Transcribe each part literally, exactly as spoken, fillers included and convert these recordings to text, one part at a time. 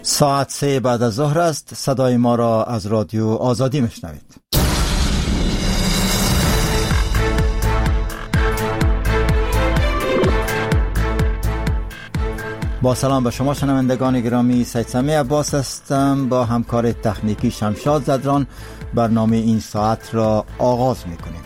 ساعت سه بعد از ظهر است. صدای ما را از رادیو آزادی میشنوید. با سلام به شما شنوندگان گرامی، سید سمی عباس هستم. با همکار تکنیکی شمشاد زدران برنامه این ساعت را آغاز میکنیم.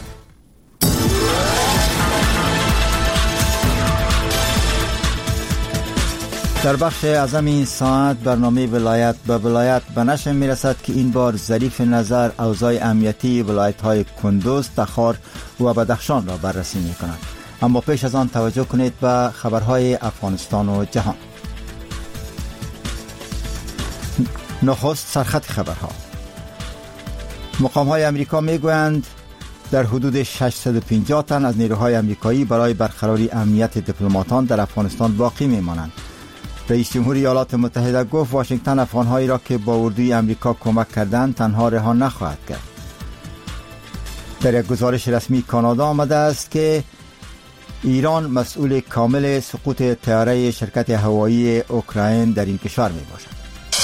در بخش اعظم این ساعت برنامه ولایت به ولایت به نشر میرسد که این بار ظریف نظر اوضاع امنیتی ولایت های کندوز، تخار و بدخشان را بررسی میکند. اما پیش از آن توجه کنید به خبرهای افغانستان و جهان. نخست سرخط خبرها. مقام‌های امریکا میگویند در حدود ششصد و پنجاه تن از نیروهای امریکایی برای برقراری امنیت دیپلماتان در افغانستان باقی میمانند. رئیس جمهور ایالات متحده گفت واشنگتن افغان‌هایی را که با اردوی امریکا کمک کردند تنها رها نخواهد کرد. در یک گزارش رسمی کانادا آمده است که ایران مسئول کامل سقوط طیاره شرکت هوایی اوکراین در این کشور می باشد.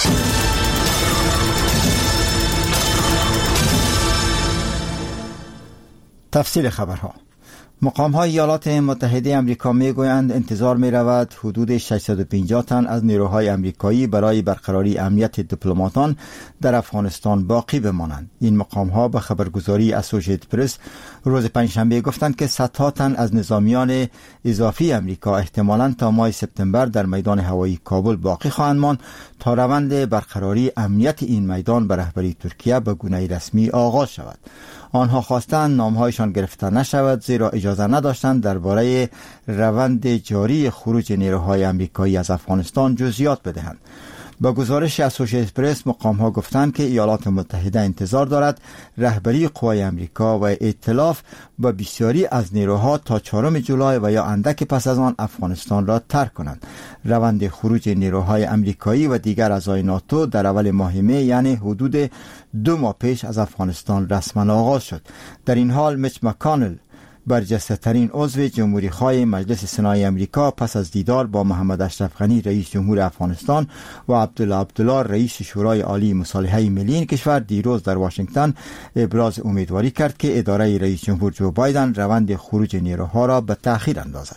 تفصیل خبرها. مقام‌های ایالات متحده آمریکا میگویند انتظار می‌رود حدود ششصد و پنجاه تن از نیروهای آمریکایی برای برقراری امنیت دیپلماتان در افغانستان باقی بمانند. این مقام‌ها به خبرگزاری اسوسییتد پرس روز پنجشنبه گفتند که صدها تن از نظامیان اضافی آمریکا احتمالاً تا ماه سپتامبر در میدان هوایی کابل باقی خواهند ماند تا روند برقراری امنیت این میدان به رهبری ترکیه به گونه رسمی آغاز شود. آنها خواستند نامهایشان گرفته نشود زیرا اجازه نداشتند درباره روند جاری خروج نیروهای آمریکایی از افغانستان جزئیات بدهند. با گزارش اسوسییتد پرس مقام‌ها گفتند که ایالات متحده انتظار دارد رهبری قوای آمریکا و ائتلاف با بسیاری از نیروها تا چهارم جولای و یا اندک پس از آن افغانستان را ترک کنند. روند خروج نیروهای آمریکایی و دیگر اعضای ناتو در اول ماه می یعنی حدود دو ماه پیش از افغانستان رسما آغاز شد. در این حال میچ مکانل برجسته ترین عضو جمهوری خواه مجلس سنای امریکا پس از دیدار با محمد اشرف غنی رئیس جمهور افغانستان و عبدالله عبدالله رئیس شورای عالی مصالحه ملی این کشور دیروز در واشنگتن ابراز امیدواری کرد که اداره رئیس جمهور جو بایدن روند خروج نیروها را به تأخیر اندازد.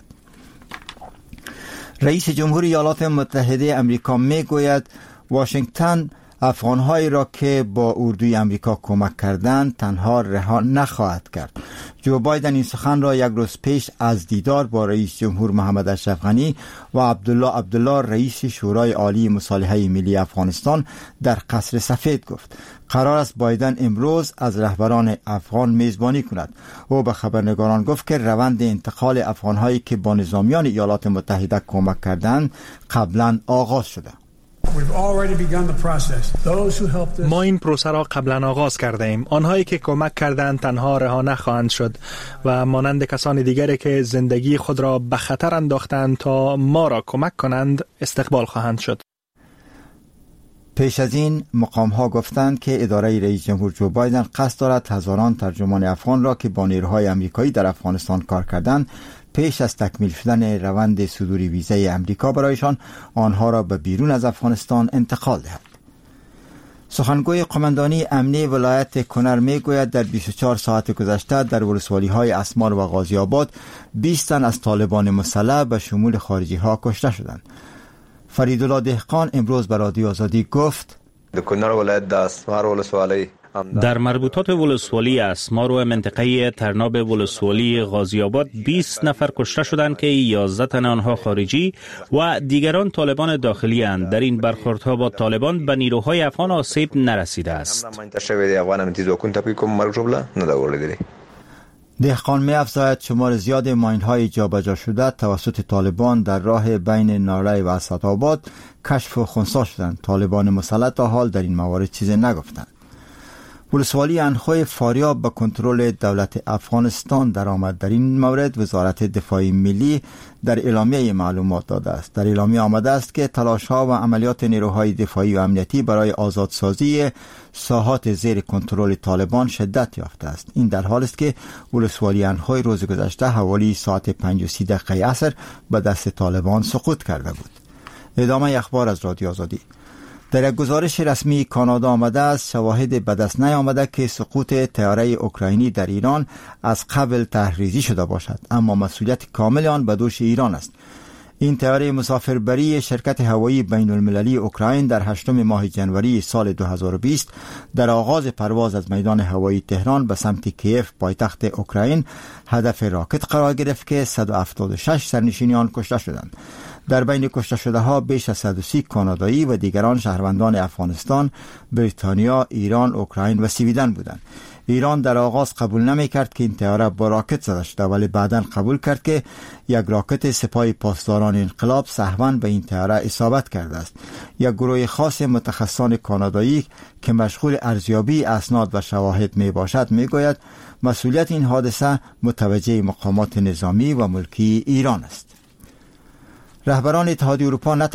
رئیس جمهور ایالات متحده امریکا میگوید واشنگتن افغان‌هایی را که با اردوی امریکا کمک کردند تنها رها نخواهد کرد. جو بایدن این سخن را یک روز پیش از دیدار با رئیس جمهور محمد اشرف غنی و عبدالله عبدالله رئیس شورای عالی مصالحه ملی افغانستان در قصر سفید گفت. قرار است بایدن امروز از رهبران افغان میزبانی کند. او به خبرنگاران گفت که روند انتقال افغان‌هایی که با نظامیان ایالات متحده کمک کردند قبلا آغاز شده. ما این پروسه را قبلا آغاز کرده ایم. آنهایی که کمک کردند تنها رها نخواهند شد و مانند کسان دیگری که زندگی خود را به خطر انداختند تا ما را کمک کنند استقبال خواهند شد. پیش از این مقام ها گفتند که اداره رئیس جمهور جو بایدن قصد دارد هزاران ترجمان افغان را که با نیروهای آمریکایی در افغانستان کار کردند پیش از تکمیل شدن روند صدور ویزای امریکا برایشان آنها را به بیرون از افغانستان انتقال دهد. سخنگوی قماندانی امنی ولایت کنر میگوید در بیست و چهار ساعت گذشته در ولسوالی های اسمار و غازی آباد بیست تن از طالبان مسلح به شمول خارجی ها کشته شدند. فریدالله دهقان امروز به رادیو آزادی گفت در کنر ولایت د اسمار ولسوالی در مربوطات ولسوالی اسمار و منطقه ترناب ولسوالی غازی آباد بیست نفر کشته شدند که یازده تن آنها خارجی و دیگران طالبان داخلی اند. در این برخوردها با طالبان به نیروهای افغان آسیب نرسیده است. دهقان می افزاید شمار زیاد ماین‌های جابجا شده توسط طالبان در راه بین ناله و اسدآباد کشف و خنثی شدند. طالبان مسلح تا حال در این موارد چیزی نگفتند. ولسوالی انخوی فاریاب به کنترل دولت افغانستان درآمد. در این مورد وزارت دفاع ملی در اعلامیه معلومات داده است. در اعلامیه آمده است که تلاش‌ها و عملیات نیروهای دفاعی و امنیتی برای آزادسازی ساحات زیر کنترل طالبان شدت یافته است. این در حالی است که ولسوالی انخوی روز گذشته حوالی ساعت پنج و سی دقیقه عصر به دست طالبان سقوط کرده بود. ادامه اخبار از رادیو آزادی. در یک گزارش رسمی کانادا آمده است شواهد به دست نیامده که سقوط طیاره اوکراینی در ایران از قبل تحریزی شده باشد، اما مسئولیت کامل آن به دوش ایران است. این طیاره مسافربری شرکت هوایی بین المللی اوکراین در هشتم ماه جنوری سال دو هزار و بیست در آغاز پرواز از میدان هوایی تهران به سمت کیف پایتخت اوکراین هدف راکت قرار گرفت که صد و هفتاد و شش سرنشینان کشته شدند. در بین کشته شده ها بیش از صد و سی کانادایی و دیگران شهروندان افغانستان، بریتانیا، ایران، اوکراین و سویدن بودند. ایران در آغاز قبول نمی کرد که این طیاره با راکت زده شده، ولی بعداً قبول کرد که یک راکت سپاه پاسداران انقلاب سهواً به این طیاره اصابت کرده است. یک گروه خاص متخصصان کانادایی که مشغول ارزیابی اسناد و شواهد می باشد می گوید مسئولیت این حادثه متوجه مقامات نظامی و ملکی ایران است. رهبران اتحادیه اروپا